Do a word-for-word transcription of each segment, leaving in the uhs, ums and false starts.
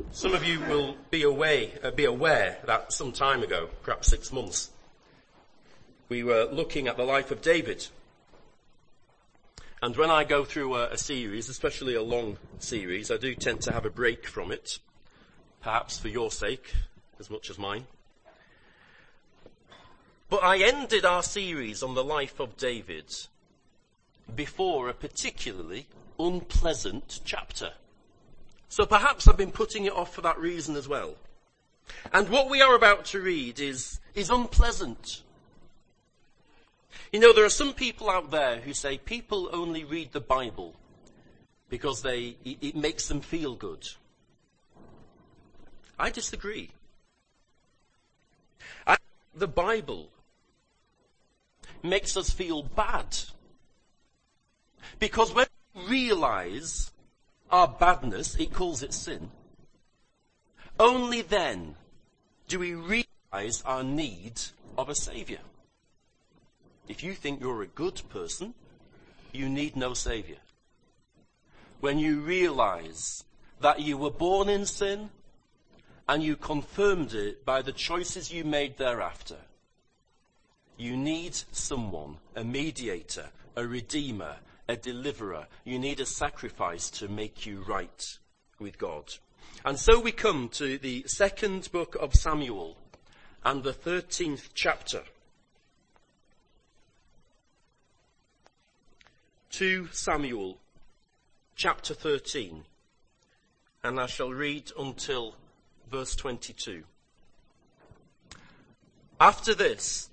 Some of you will be away, uh, be aware that some time ago, perhaps six months, we were looking at the life of David. And when I go through a, a series, especially a long series, I do tend to have a break from it, perhaps for your sake as much as mine. But I ended our series on the life of David before a particularly unpleasant chapter. So perhaps I've been putting it off for that reason as well. And what we are about to read is, is unpleasant. You know, there are some people out there who say people only read the Bible because they, it, it makes them feel good. I disagree. I, the Bible makes us feel bad. Because when we realize our badness, it calls it sin, only then do we realize our need of a saviour. If you think you're a good person, you need no saviour. When you realize that you were born in sin and you confirmed it by the choices you made thereafter, you need someone, a mediator, a redeemer, a deliverer. You need a sacrifice to make you right with God. And so we come to the second book of Samuel and the thirteenth chapter. Second Samuel chapter thirteen, and I shall read until verse twenty-two. After this,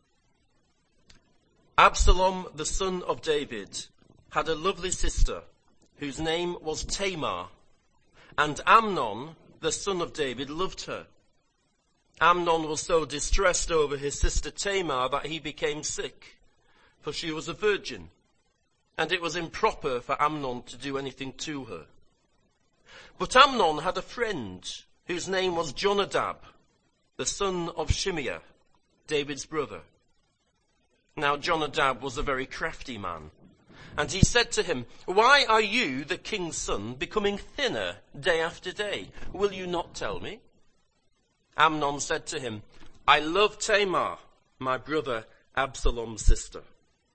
Absalom, the son of David, had a lovely sister whose name was Tamar, and Amnon, the son of David, loved her. Amnon was so distressed over his sister Tamar that he became sick, for she was a virgin, and it was improper for Amnon to do anything to her. But Amnon had a friend whose name was Jonadab, the son of Shimeah, David's brother. Now Jonadab was a very crafty man, and he said to him, "Why are you, the king's son, becoming thinner day after day? Will you not tell me?" Amnon said to him, "I love Tamar, my brother Absalom's sister."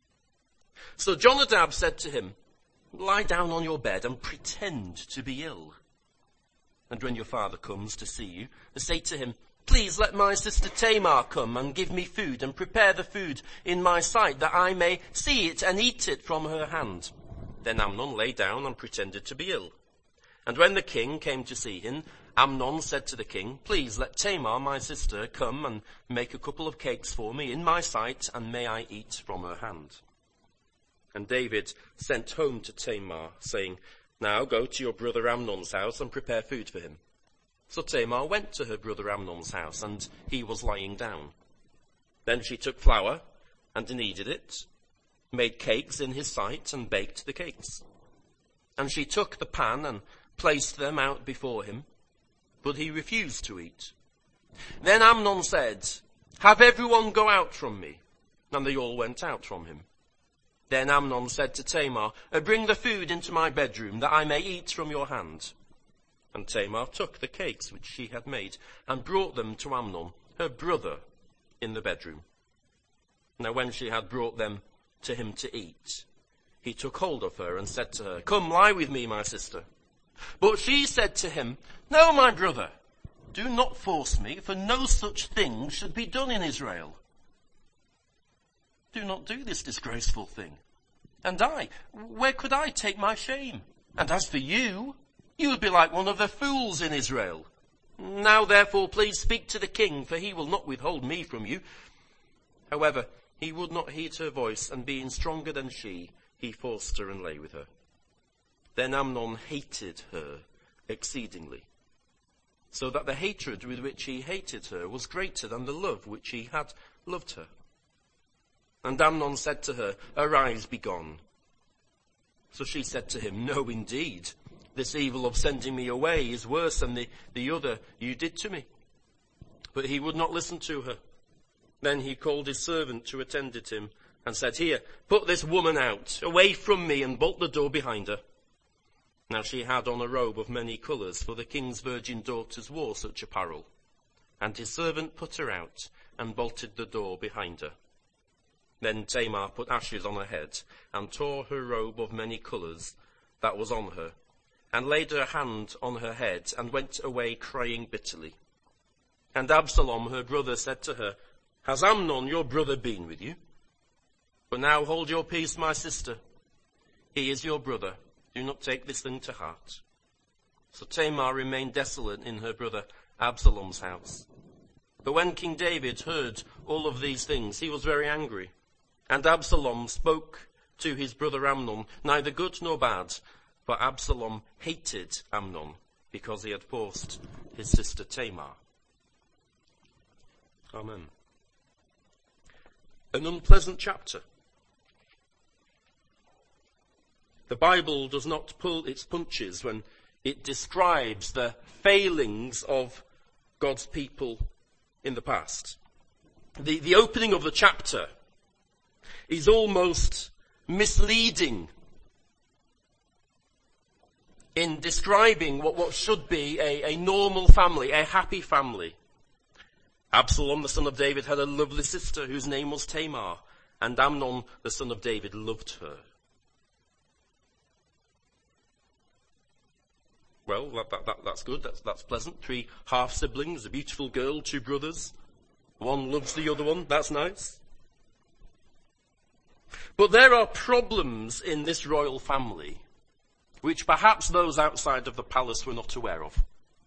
So Jonadab said to him, "Lie down on your bed and pretend to be ill. And when your father comes to see you, say to him, 'Please let my sister Tamar come and give me food and prepare the food in my sight that I may see it and eat it from her hand.'" Then Amnon lay down and pretended to be ill. And when the king came to see him, Amnon said to the king, "Please let Tamar, my sister, come and make a couple of cakes for me in my sight, and may I eat from her hand." And David sent home to Tamar, saying, "Now go to your brother Amnon's house and prepare food for him." So Tamar went to her brother Amnon's house, and he was lying down. Then she took flour and kneaded it, made cakes in his sight, and baked the cakes. And she took the pan and placed them out before him, but he refused to eat. Then Amnon said, "Have everyone go out from me." And they all went out from him. Then Amnon said to Tamar, "Bring the food into my bedroom, that I may eat from your hand." And Tamar took the cakes which she had made and brought them to Amnon, her brother, in the bedroom. Now when she had brought them to him to eat, he took hold of her and said to her, "Come, lie with me, my sister." But she said to him, "No, my brother, do not force me, for no such thing should be done in Israel. Do not do this disgraceful thing. And I, where could I take my shame? And as for you, you would be like one of the fools in Israel. Now therefore please speak to the king, for he will not withhold me from you." However, he would not heed her voice, and being stronger than she, he forced her and lay with her. Then Amnon hated her exceedingly, so that the hatred with which he hated her was greater than the love which he had loved her. And Amnon said to her, "Arise, be gone." So she said to him, "No, indeed. This evil of sending me away is worse than the, the other you did to me." But he would not listen to her. Then he called his servant who attended him and said, "Here, put this woman out, away from me, and bolt the door behind her." Now she had on a robe of many colours, for the king's virgin daughters wore such apparel. And his servant put her out, and bolted the door behind her. Then Tamar put ashes on her head, and tore her robe of many colours that was on her, and laid her hand on her head, and went away crying bitterly. And Absalom her brother said to her, Has Amnon your brother been with you? But now hold your peace, my sister. He is your brother. Do not take this thing to heart. So Tamar remained desolate in her brother Absalom's house. But when King David heard all of these things, he was very angry. And Absalom spoke to his brother Amnon, neither good nor bad, for Absalom hated Amnon because he had forced his sister Tamar. Amen. An unpleasant chapter. The Bible does not pull its punches when it describes the failings of God's people in the past. The, the opening of the chapter is almost misleading in describing what, what should be a, a normal family, a happy family. Absalom, the son of David, had a lovely sister whose name was Tamar, and Amnon, the son of David, loved her. Well, that, that, that, that's good, that's, that's pleasant. Three half-siblings, a beautiful girl, two brothers. One loves the other one, that's nice. But there are problems in this royal family which perhaps those outside of the palace were not aware of.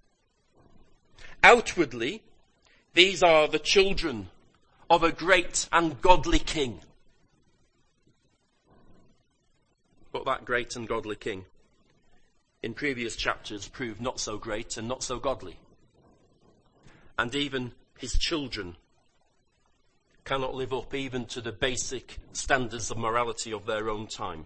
Outwardly, these are the children of a great and godly king. But that great and godly king, in previous chapters, proved not so great and not so godly. And even his children cannot live up even to the basic standards of morality of their own time.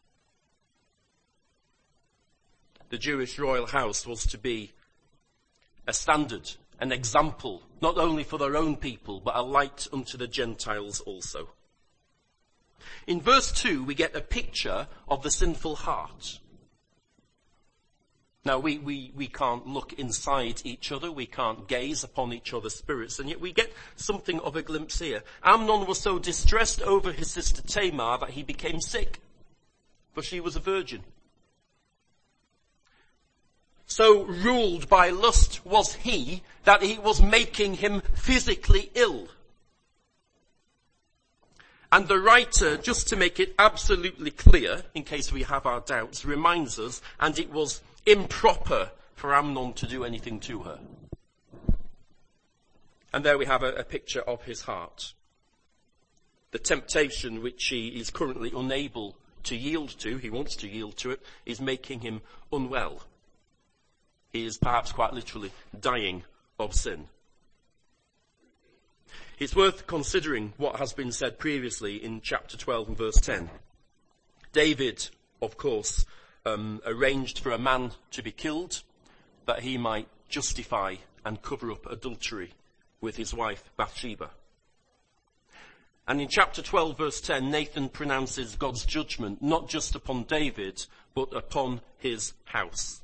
The Jewish royal house was to be a standard, an example, not only for their own people, but a light unto the Gentiles also. In verse two, we get a picture of the sinful heart. Now, we, we, we can't look inside each other, we can't gaze upon each other's spirits, and yet we get something of a glimpse here. Amnon was so distressed over his sister Tamar that he became sick, for she was a virgin. So ruled by lust was he that he was making him physically ill. And the writer, just to make it absolutely clear, in case we have our doubts, reminds us, and it was improper for Amnon to do anything to her. And there we have a, a picture of his heart. The temptation which he is currently unable to yield to, he wants to yield to it, is making him unwell. He is perhaps quite literally dying of sin. It's worth considering what has been said previously in chapter twelve and verse ten. David, of course, um, arranged for a man to be killed that he might justify and cover up adultery with his wife Bathsheba. And in chapter twelve verse ten, Nathan pronounces God's judgment not just upon David, but upon his house.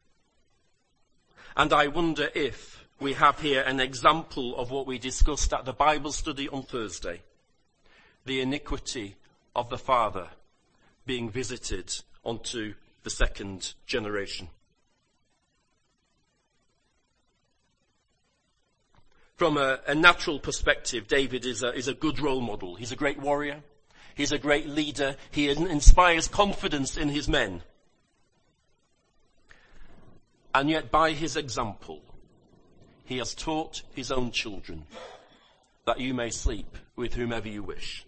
And I wonder if we have here an example of what we discussed at the Bible study on Thursday. The iniquity of the father being visited onto the second generation. From a, a natural perspective, David is a, is a good role model. He's a great warrior. He's a great leader. He inspires confidence in his men. And yet by his example, he has taught his own children that you may sleep with whomever you wish.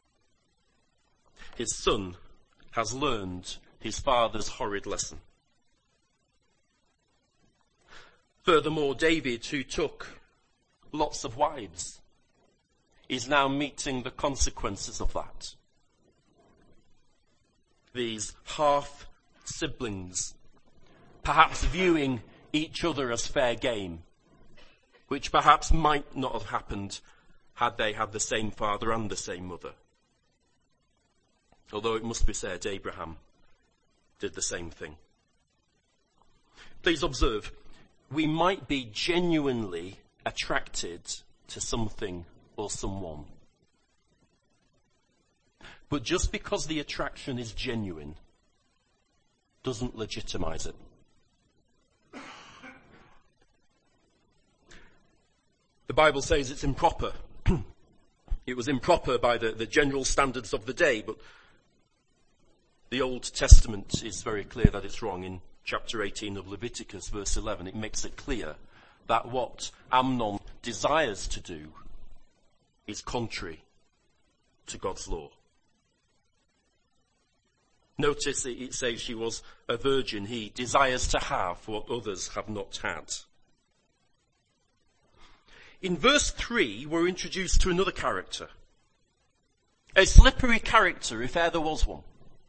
His son has learned his father's horrid lesson. Furthermore, David, who took lots of wives, is now meeting the consequences of that. These half siblings, perhaps viewing each other as fair game, which perhaps might not have happened had they had the same father and the same mother. Although it must be said, Abraham did the same thing. please observe, we might be genuinely attracted to something or someone. But just because the attraction is genuine doesn't legitimize it. The Bible says it's improper. It was improper by the, the general standards of the day, but the Old Testament is very clear that it's wrong. In chapter eighteen of Leviticus, verse eleven, it makes it clear that what Amnon desires to do is contrary to God's law. Notice it says she was a virgin. He desires to have what others have not had. In verse three, we're introduced to another character. A slippery character, if ever there was one.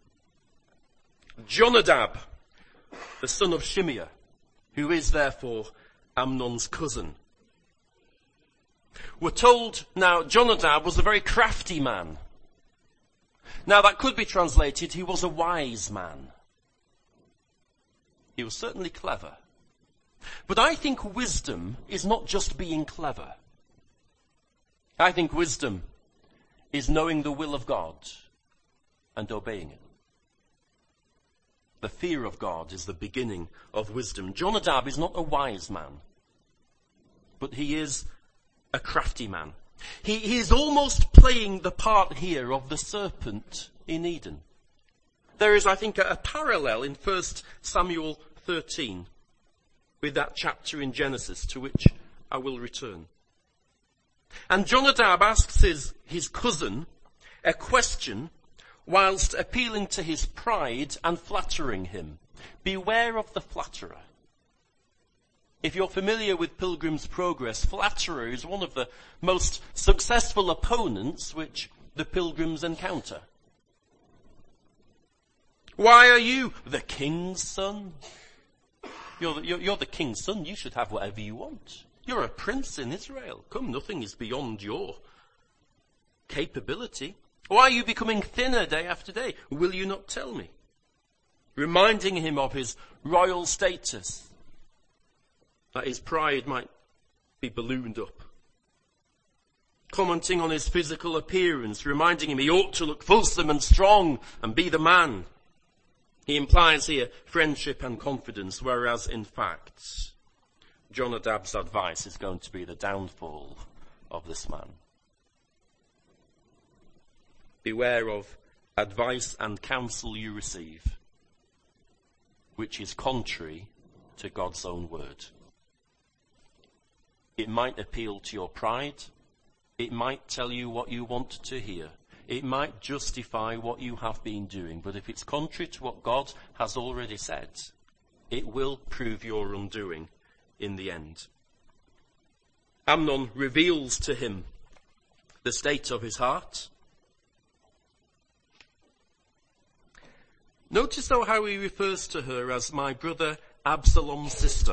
Jonadab, the son of Shimeah, who is therefore Amnon's cousin. We're told now Jonadab was a very crafty man. Now that could be translated, he was a wise man. He was certainly clever. But I think wisdom is not just being clever. I think wisdom is knowing the will of God and obeying it. The fear of God is the beginning of wisdom. Jonadab is not a wise man, but he is a crafty man. He, he is almost playing the part here of the serpent in Eden. There is, I think, a, a parallel in First Samuel thirteen with that chapter in Genesis to which I will return. And Jonadab asks his, his cousin a question whilst appealing to his pride and flattering him. Beware of the flatterer. If you're familiar with Pilgrim's Progress, flatterer is one of the most successful opponents which the pilgrims encounter. Why are you the king's son? You're the, you're, you're the king's son. You should have whatever you want. You're a prince in Israel. Come, nothing is beyond your capability. Why are you becoming thinner day after day? Will you not tell me? Reminding him of his royal status, that his pride might be ballooned up. Commenting on his physical appearance, reminding him he ought to look fulsome and strong and be the man. He implies here friendship and confidence, whereas in fact, Jonadab's advice is going to be the downfall of this man. Beware of advice and counsel you receive, which is contrary to God's own word. It might appeal to your pride. It might tell you what you want to hear. It might justify what you have been doing. But if it's contrary to what God has already said, it will prove your undoing in the end. Amnon reveals to him the state of his heart. Notice though how he refers to her as my brother Absalom's sister.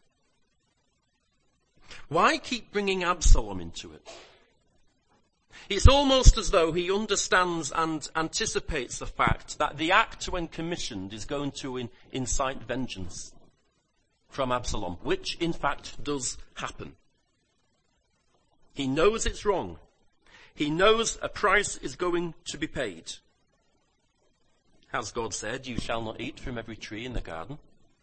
Why keep bringing Absalom into it? It's almost as though he understands and anticipates the fact that the act when commissioned is going to in, incite vengeance from Absalom, which in fact does happen. He knows it's wrong. He knows a price is going to be paid. Has God said, you shall not eat from every tree in the garden?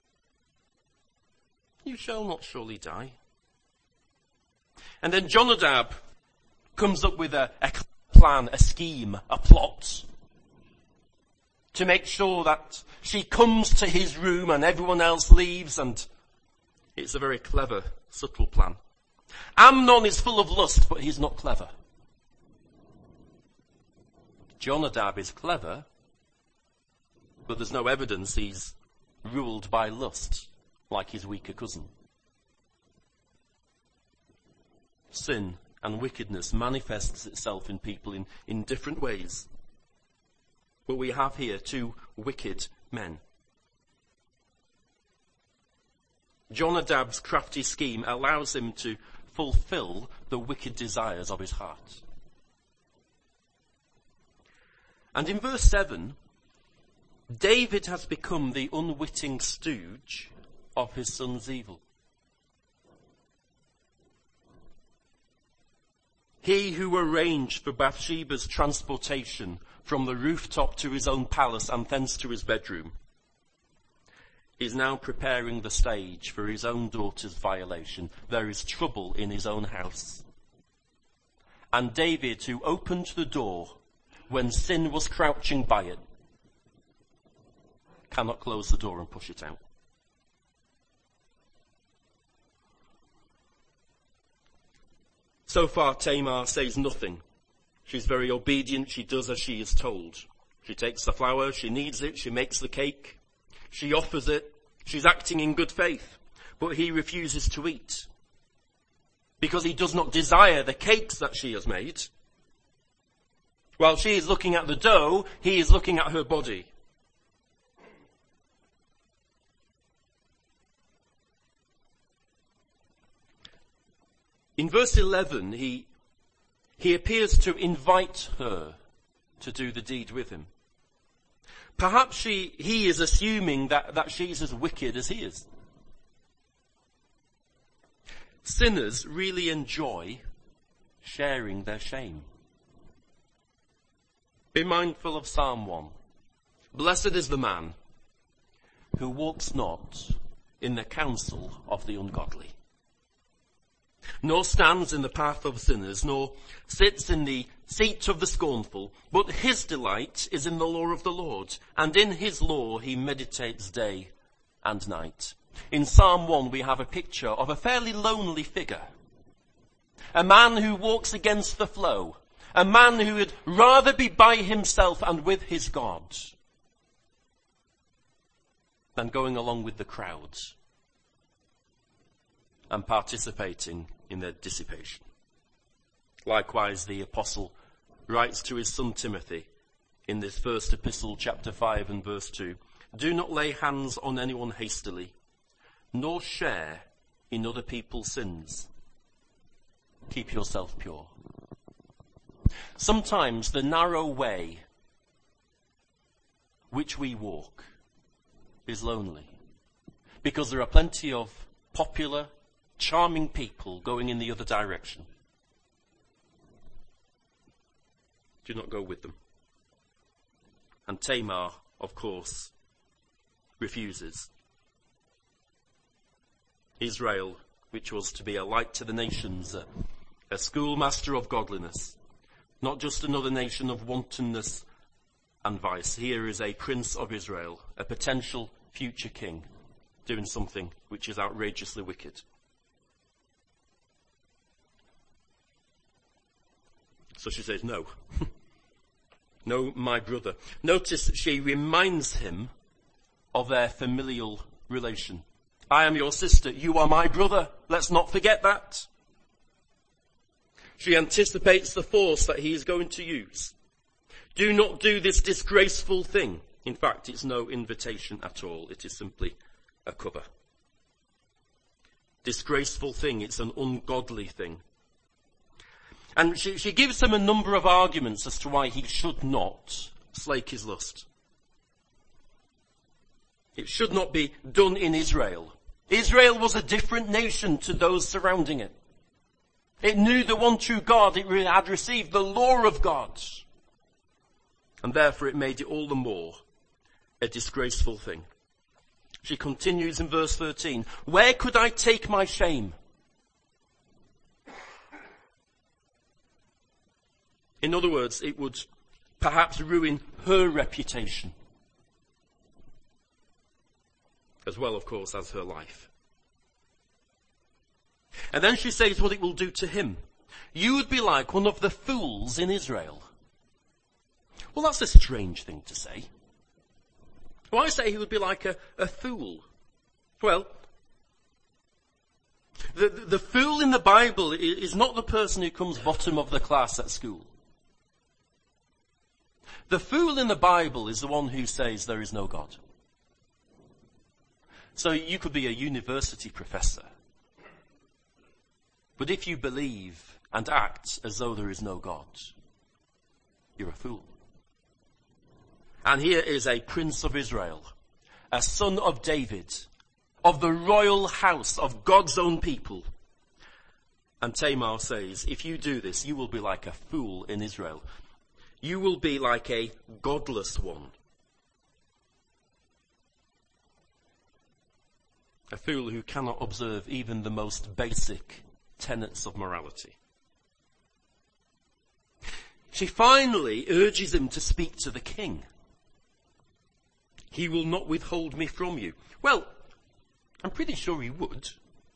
You shall not surely die. And then Jonadab comes up with a, a plan, a scheme, a plot to make sure that she comes to his room and everyone else leaves, and it's a very clever, subtle plan. Amnon is full of lust, but he's not clever. Jonadab is clever, but there's no evidence he's ruled by lust like his weaker cousin. Sin and wickedness manifests itself in people in, in different ways. But we have here two wicked men. Jonadab's crafty scheme allows him to fulfill the wicked desires of his heart. And in verse seven, David has become the unwitting stooge of his son's evil. He who arranged for Bathsheba's transportation from the rooftop to his own palace and thence to his bedroom is now preparing the stage for his own daughter's violation. There is trouble in his own house. And David, who opened the door when sin was crouching by it, cannot close the door and push it out. So far, Tamar says nothing. She's very obedient. She does as she is told. She takes the flour, she kneads it, she makes the cake, she offers it. She's acting in good faith. But he refuses to eat, because he does not desire the cakes that she has made. While she is looking at the dough, he is looking at her body. In verse eleven, he, he appears to invite her to do the deed with him. Perhaps she, he is assuming that, that she's as wicked as he is. Sinners really enjoy sharing their shame. Be mindful of Psalm one. Blessed is the man who walks not in the counsel of the ungodly, nor stands in the path of sinners, nor sits in the seat of the scornful, but his delight is in the law of the Lord, and in his law he meditates day and night. In Psalm one we have a picture of a fairly lonely figure, a man who walks against the flow, a man who would rather be by himself and with his God than going along with the crowds and participating in their dissipation. Likewise, the apostle writes to his son Timothy in this first epistle, chapter five and verse two, do not lay hands on anyone hastily, nor share in other people's sins. Keep yourself pure. Sometimes the narrow way which we walk is lonely, because there are plenty of popular, charming people going in the other direction. Do not go with them. And Tamar, of course, refuses. Israel, which was to be a light to the nations, a, a schoolmaster of godliness, not just another nation of wantonness and vice. Here is a prince of Israel, a potential future king, doing something which is outrageously wicked. So she says, no. No, my brother. Notice she reminds him of their familial relation. I am your sister, you are my brother. Let's not forget that. She anticipates the force that he is going to use. Do not do this disgraceful thing. In fact, it's no invitation at all. It is simply a cover. Disgraceful thing, it's an ungodly thing. And she, she gives him a number of arguments as to why he should not slake his lust. It should not be done in Israel. Israel was a different nation to those surrounding it. It knew the one true God. It had received the law of God. And therefore it made it all the more a disgraceful thing. She continues in verse thirteen. Where could I take my shame? In other words, it would perhaps ruin her reputation, as well, of course, as her life. And then she says what it will do to him. You would be like one of the fools in Israel. Well, that's a strange thing to say. Why say he would be like a, a fool? Well, the, the, the fool in the Bible is not the person who comes bottom of the class at school. The fool in the Bible is the one who says there is no God. So you could be a university professor, but if you believe and act as though there is no God, you're a fool. And here is a prince of Israel, a son of David, of the royal house of God's own people. And Tamar says, if you do this, you will be like a fool in Israel. You will be like a godless one. A fool who cannot observe even the most basic tenets of morality. She finally urges him to speak to the king. He will not withhold me from you. Well, I'm pretty sure he would.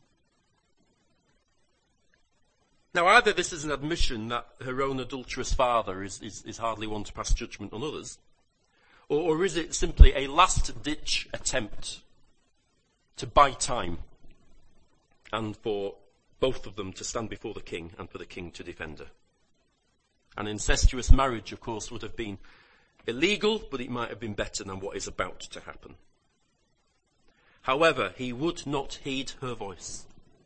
Now, either this is an admission that her own adulterous father is, is, is hardly one to pass judgment on others, or, or is it simply a last-ditch attempt to buy time and for both of them to stand before the king and for the king to defend her? An incestuous marriage, of course, would have been illegal, but it might have been better than what is about to happen. However, he would not heed her voice.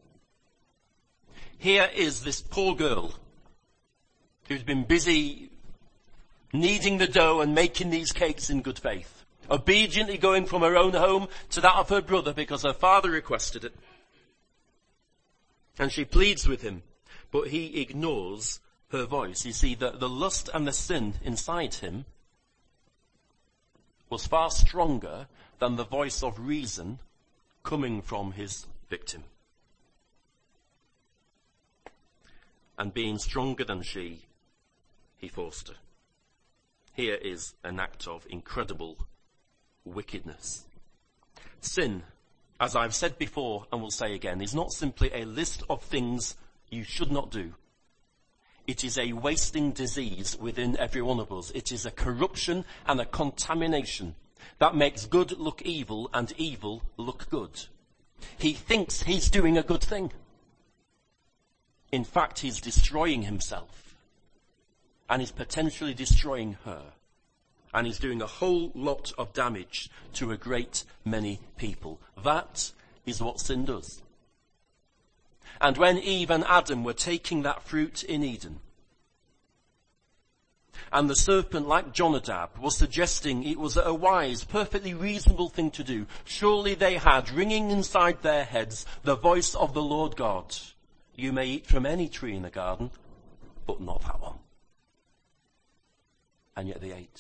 Here is this poor girl who's been busy kneading the dough and making these cakes in good faith, obediently going from her own home to that of her brother because her father requested it. And she pleads with him, but he ignores her voice. You see, the, the lust and the sin inside him was far stronger than the voice of reason coming from his victim. And being stronger than she, he forced her. Here is an act of incredible wickedness. Sin, as I've said before and will say again, is not simply a list of things you should not do. It is a wasting disease within every one of us. It is a corruption and a contamination that makes good look evil and evil look good. He thinks he's doing a good thing. In fact, he's destroying himself, and he's potentially destroying her, and he's doing a whole lot of damage to a great many people. That is what sin does. And when Eve and Adam were taking that fruit in Eden, and the serpent, like Jonadab, was suggesting it was a wise, perfectly reasonable thing to do, surely they had, ringing inside their heads, the voice of the Lord God. You may eat from any tree in the garden, but not that one. And yet they ate.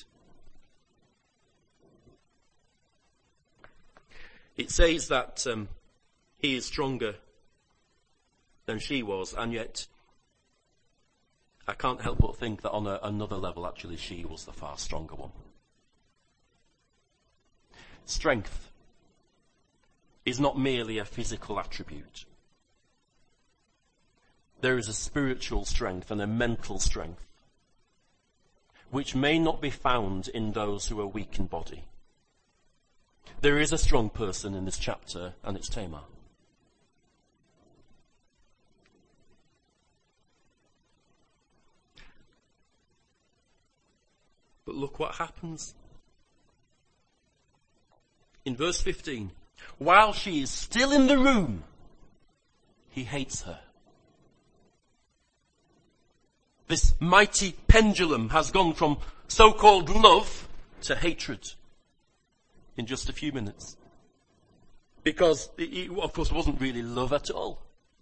It says that um, he is stronger than she was, and yet I can't help but think that on a, another level, actually, she was the far stronger one. Strength is not merely a physical attribute. There is a spiritual strength and a mental strength which may not be found in those who are weak in body. There is a strong person in this chapter, and it's Tamar. But look what happens. In verse fifteen, while she is still in the room, he hates her. This mighty pendulum has gone from so-called love to hatred in just a few minutes. Because it, of course, wasn't really love at all.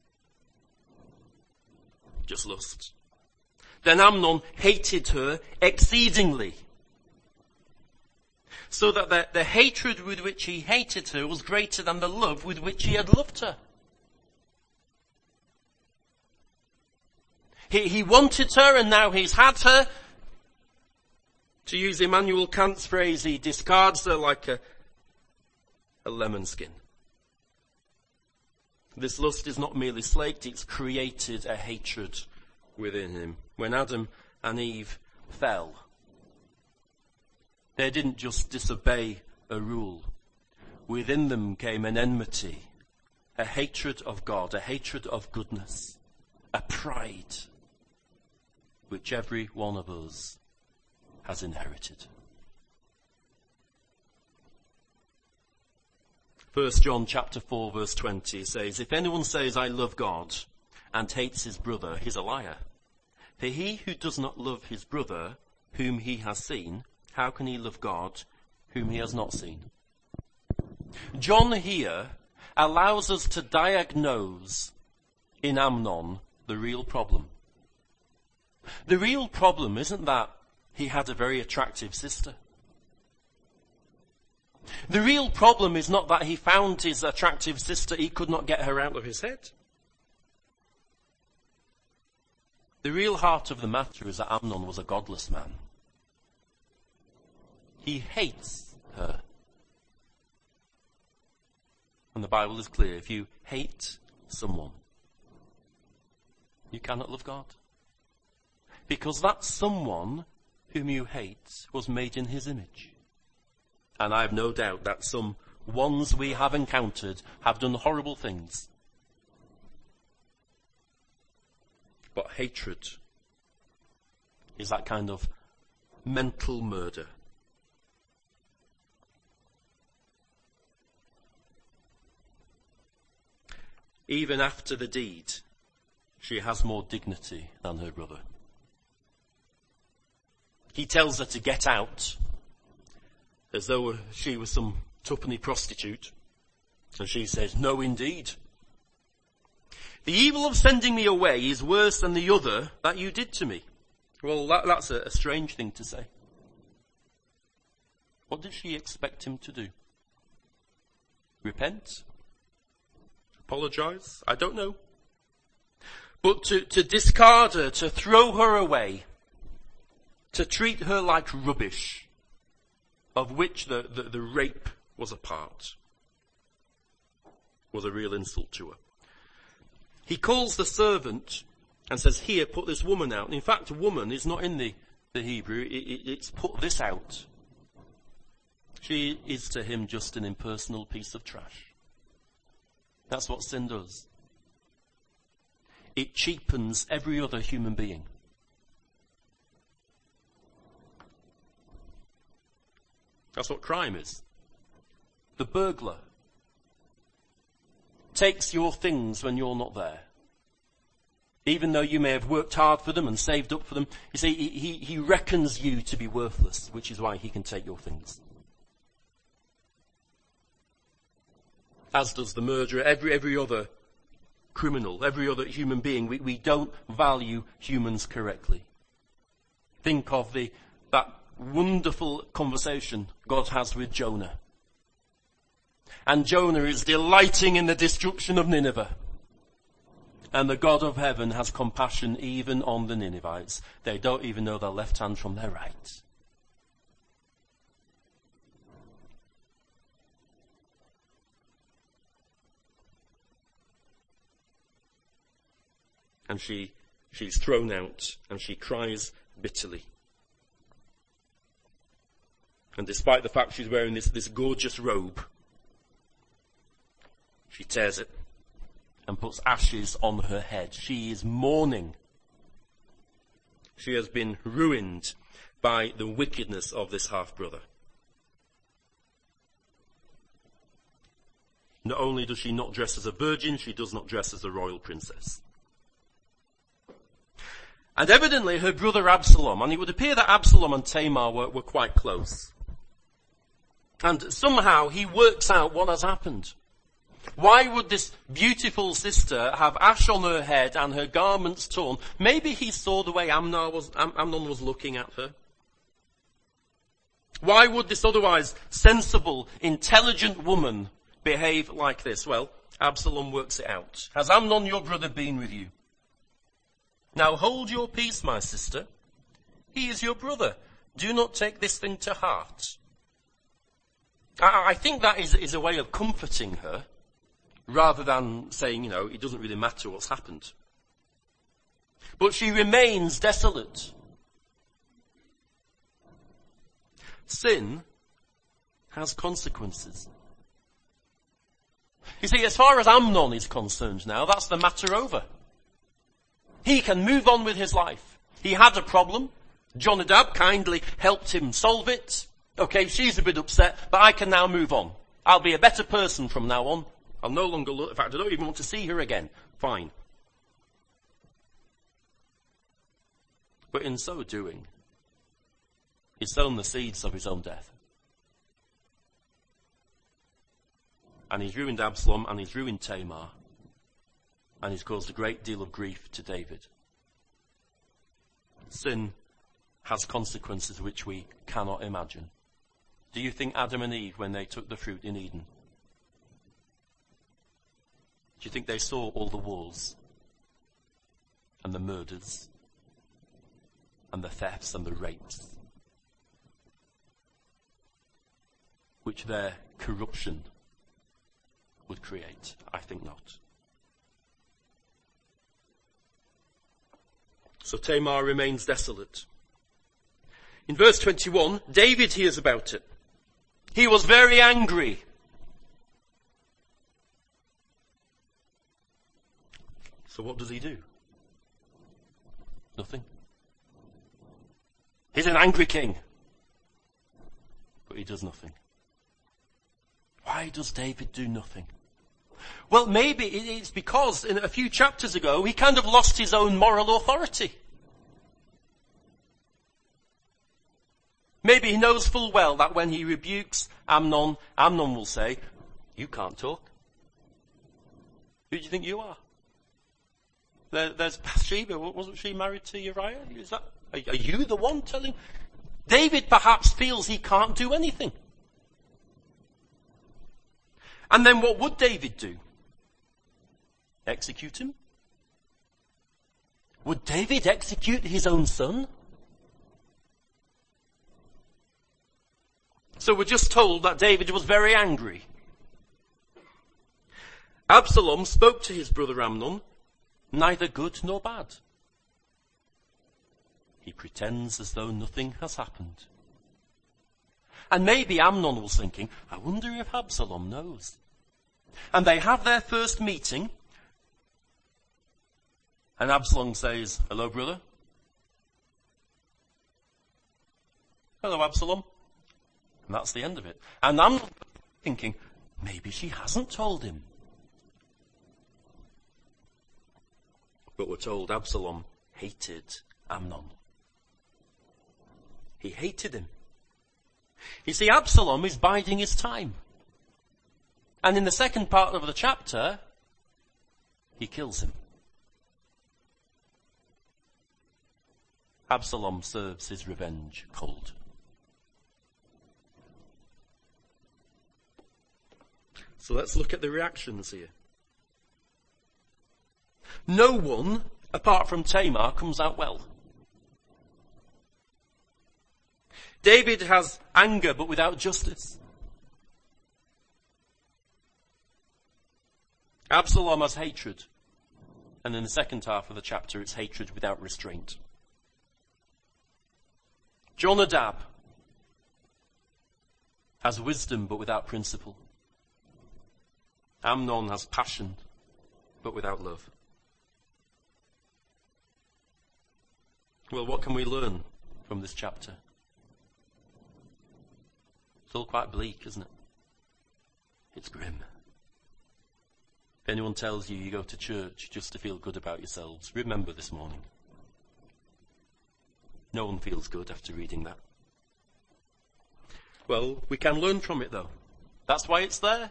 Just lust. Then Amnon hated her exceedingly. So that the, the hatred with which he hated her was greater than the love with which he had loved her. He, he wanted her, and now he's had her. To use Immanuel Kant's phrase, he discards her like a, a lemon skin. This lust is not merely slaked, it's created a hatred within him. When Adam and Eve fell, they didn't just disobey a rule. Within them came an enmity, a hatred of God, a hatred of goodness, a pride, which every one of us has inherited. First John chapter four verse twenty says, if anyone says, I love God, and hates his brother, he's a liar. For he who does not love his brother, whom he has seen, how can he love God, whom he has not seen? John here allows us to diagnose in Amnon the real problem. The real problem isn't that he had a very attractive sister. The real problem is not that he found his attractive sister, he could not get her out of his head. The real heart of the matter is that Amnon was a godless man. He hates her. And the Bible is clear, if you hate someone, you cannot love God. Because that someone whom you hate was made in his image. And I have no doubt that some ones we have encountered have done horrible things. But hatred is that kind of mental murder. Even after the deed, she has more dignity than her brother. He tells her to get out, as though she was some twopenny prostitute. And she says, no, indeed. The evil of sending me away is worse than the other that you did to me. Well, that, that's a, a strange thing to say. What did she expect him to do? Repent? Apologize? I don't know. But to, to discard her, to throw her away, to treat her like rubbish, of which the, the, the rape was a part, was a real insult to her. He calls the servant and says, here, put this woman out. In fact, woman is not in the, the Hebrew, it, it, it's put this out. She is to him just an impersonal piece of trash. That's what sin does. It cheapens every other human being. That's what crime is. The burglar takes your things when you're not there. Even though you may have worked hard for them and saved up for them, you see, he, he, he reckons you to be worthless, which is why he can take your things. As does the murderer, every, every other criminal, every other human being. We, we don't value humans correctly. Think of the, that wonderful conversation God has with Jonah. And Jonah is delighting in the destruction of Nineveh. And the God of heaven has compassion even on the Ninevites. They don't even know their left hand from their right. And she, she's thrown out and she cries bitterly. And despite the fact she's wearing this, this gorgeous robe, she tears it and puts ashes on her head. She is mourning. She has been ruined by the wickedness of this half-brother. Not only does she not dress as a virgin, she does not dress as a royal princess. And evidently her brother Absalom, and it would appear that Absalom and Tamar were, were quite close. And somehow he works out what has happened. Why would this beautiful sister have ash on her head and her garments torn? Maybe he saw the way Amnon was, Am- Amnon was looking at her. Why would this otherwise sensible, intelligent woman behave like this? Well, Absalom works it out. Has Amnon your brother been with you? Now hold your peace, my sister. He is your brother. Do not take this thing to heart. I, I think that is, is a way of comforting her, rather than saying, you know, it doesn't really matter what's happened. But she remains desolate. Sin has consequences. You see, as far as Amnon is concerned now, that's the matter over. He can move on with his life. He had a problem. Jonadab kindly helped him solve it. Okay, she's a bit upset, but I can now move on. I'll be a better person from now on. I'll no longer look, in fact, I don't even want to see her again. Fine. But in so doing, he's sown the seeds of his own death. and he's ruined Absalom, and he's ruined Tamar, and he's caused a great deal of grief to David. Sin has consequences which we cannot imagine. Do you think Adam and Eve, when they took the fruit in Eden, do you think they saw all the wars and the murders and the thefts and the rapes which their corruption would create? I think not. So Tamar remains desolate. In verse twenty-one, David hears about it. He was very angry. So what does he do? Nothing. He's an angry king. But he does nothing. Why does David do nothing? Well, maybe it's because in a few chapters ago he kind of lost his own moral authority. Maybe he knows full well that when he rebukes Amnon, Amnon will say, "You can't talk. Who do you think you are?" There, there's Bathsheba. Wasn't she married to Uriah? Is that, are, are you the one telling? David perhaps feels he can't do anything. And then what would David do? Execute him? Would David execute his own son? So we're just told that David was very angry. Absalom spoke to his brother Amnon, neither good nor bad. He pretends as though nothing has happened. And maybe Amnon was thinking, I wonder if Absalom knows. And they have their first meeting. And Absalom says, "Hello, brother." "Hello, Absalom." And that's the end of it. And I'm thinking, maybe she hasn't told him. But we're told Absalom hated Amnon. He hated him. You see, Absalom is biding his time. And in the second part of the chapter, he kills him. Absalom serves his revenge cold. So let's look at the reactions here. No one, apart from Tamar, comes out well. David has anger, but without justice. Absalom has hatred. And in the second half of the chapter, it's hatred without restraint. Jonadab has wisdom, but without principle. Amnon has passion, but without love. Well, what can we learn from this chapter? It's all quite bleak, isn't it? It's grim. If anyone tells you you go to church just to feel good about yourselves, remember this morning. No one feels good after reading that. Well, we can learn from it though. That's why it's there.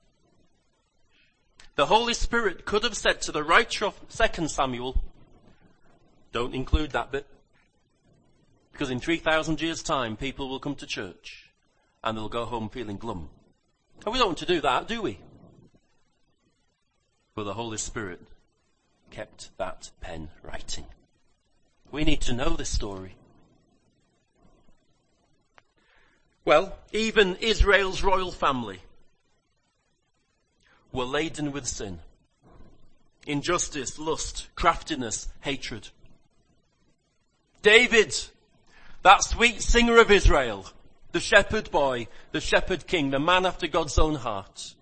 The Holy Spirit could have said to the writer of Second Samuel, don't include that bit. Because in three thousand years' time, people will come to church and they'll go home feeling glum. And we don't want to do that, do we? But the Holy Spirit kept that pen writing. We need to know this story. Well, even Israel's royal family were laden with sin. Injustice, lust, craftiness, hatred. David, that sweet singer of Israel, the shepherd boy, the shepherd king, the man after God's own heart.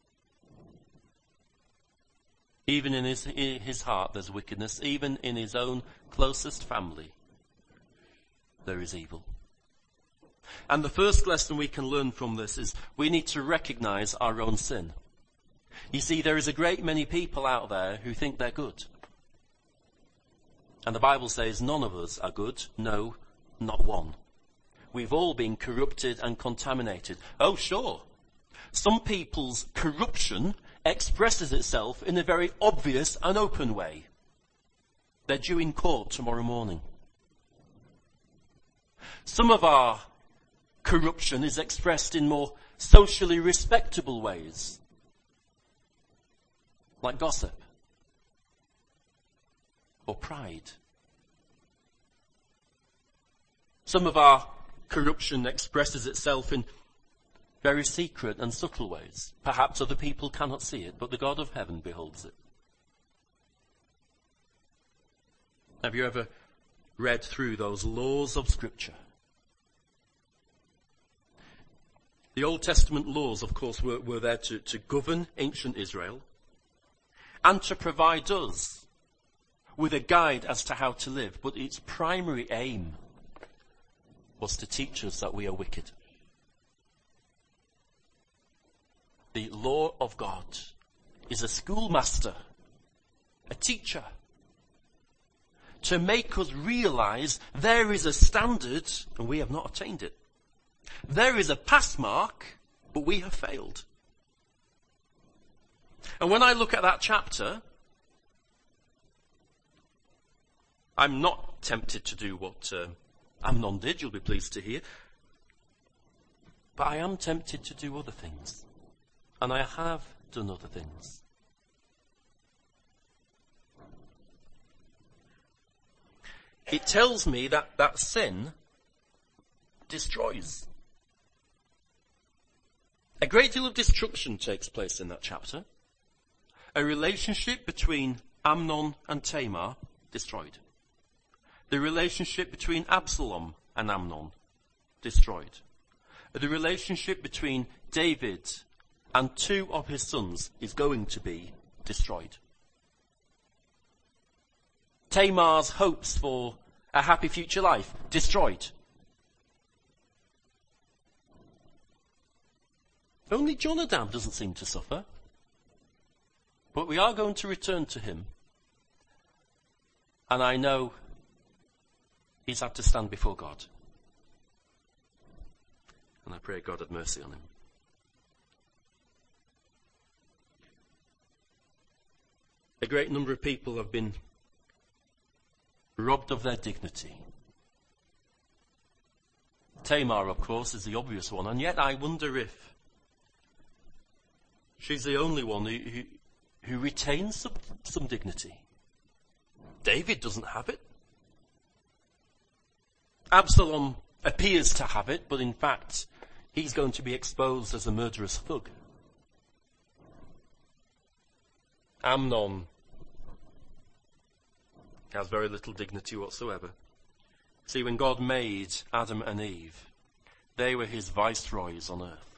Even in his, in his heart there's wickedness. Even in his own closest family there is evil. And the first lesson we can learn from this is we need to recognize our own sin. You see, there is a great many people out there who think they're good. And the Bible says none of us are good. No, not one. We've all been corrupted and contaminated. Oh, sure. Some people's corruption expresses itself in a very obvious and open way. They're due in court tomorrow morning. Some of our corruption is expressed in more socially respectable ways, like gossip or pride. Some of our corruption expresses itself in very secret and subtle ways. Perhaps other people cannot see it, but the God of heaven beholds it. Have you ever read through those laws of Scripture? The Old Testament laws, of course, were, were there to, to govern ancient Israel and to provide us with a guide as to how to live. But its primary aim was to teach us that we are wicked. The law of God is a schoolmaster, a teacher, to make us realize there is a standard and we have not attained it. There is a pass mark, but we have failed. And when I look at that chapter, I'm not tempted to do what uh, Amnon did, you'll be pleased to hear. But I am tempted to do other things. And I have done other things. It tells me that, that sin destroys. A great deal of destruction takes place in that chapter. A relationship between Amnon and Tamar destroyed. The relationship between Absalom and Amnon destroyed. The relationship between David and two of his sons is going to be destroyed. Tamar's hopes for a happy future life destroyed. Only Jonadab doesn't seem to suffer. But we are going to return to him. And I know he's had to stand before God. And I pray God have mercy on him. A great number of people have been robbed of their dignity. Tamar, of course, is the obvious one, and yet I wonder if she's the only one who, who, who retains some, some dignity. David doesn't have it. Absalom appears to have it, but in fact, he's going to be exposed as a murderous thug. Amnon has very little dignity whatsoever. See, when God made Adam and Eve, they were his viceroys on earth.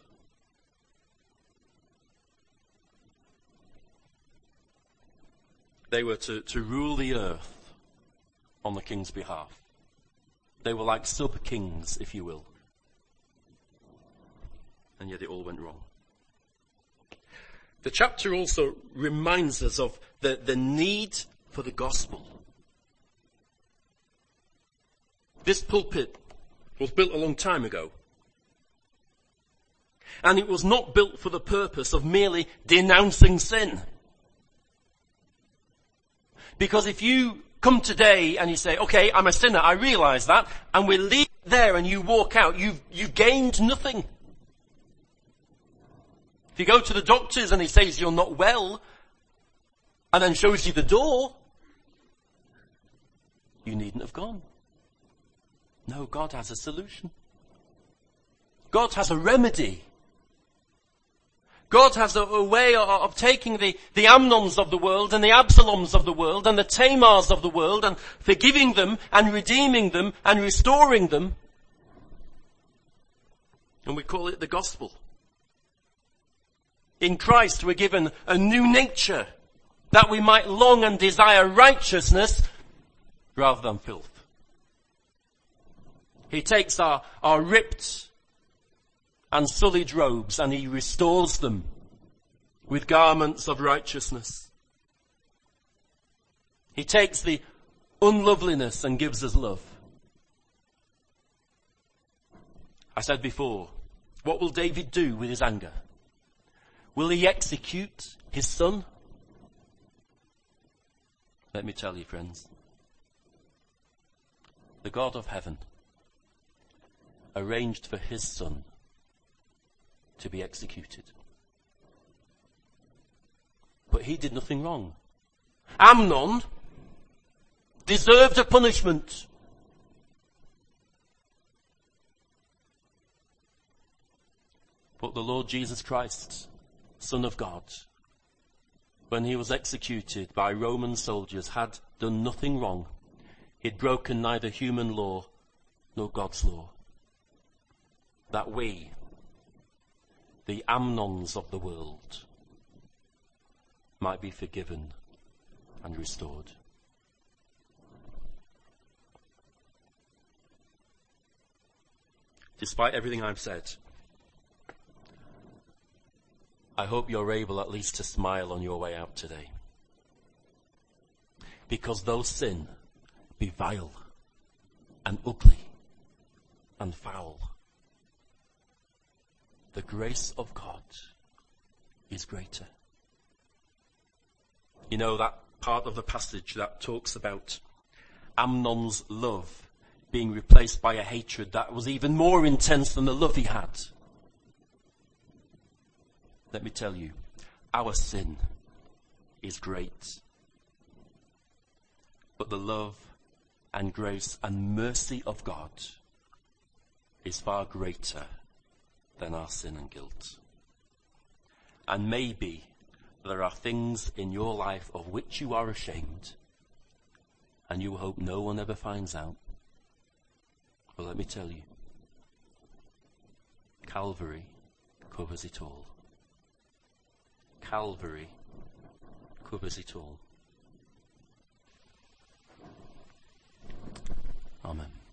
They were to, to rule the earth on the king's behalf. They were like sub-kings, if you will. And yet it all went wrong. The chapter also reminds us of the, the need for the gospel. This pulpit was built a long time ago. And it was not built for the purpose of merely denouncing sin. Because if you come today and you say, okay, I'm a sinner, I realize that, and we leave it there and you walk out, you've, you've gained nothing. If you go to the doctors and he says you're not well, and then shows you the door, you needn't have gone. No, God has a solution. God has a remedy. God has a, a way of, of taking the, the Amnons of the world and the Absaloms of the world and the Tamars of the world and forgiving them and redeeming them and restoring them. And we call it the gospel. In Christ we're given a new nature that we might long and desire righteousness rather than filth. He takes our, our ripped and sullied robes and he restores them with garments of righteousness. He takes the unloveliness and gives us love. I said before, what will David do with his anger? Will he execute his son? Let me tell you, friends, the God of heaven arranged for his son to be executed. But he did nothing wrong. Amnon deserved a punishment. But the Lord Jesus Christ, Son of God, when he was executed by Roman soldiers, had done nothing wrong. He'd broken neither human law nor God's law. That we, the Amnons of the world, might be forgiven and restored. Despite everything I've said, I hope you're able at least to smile on your way out today. Because though sin be vile and ugly and foul, the grace of God is greater. You know that part of the passage that talks about Amnon's love being replaced by a hatred that was even more intense than the love he had. Let me tell you, our sin is great. But the love and grace and mercy of God is far greater than our sin and guilt. And maybe there are things in your life of which you are ashamed, and you hope no one ever finds out. Well, let me tell you, Calvary covers it all. Calvary covers it all. Amen.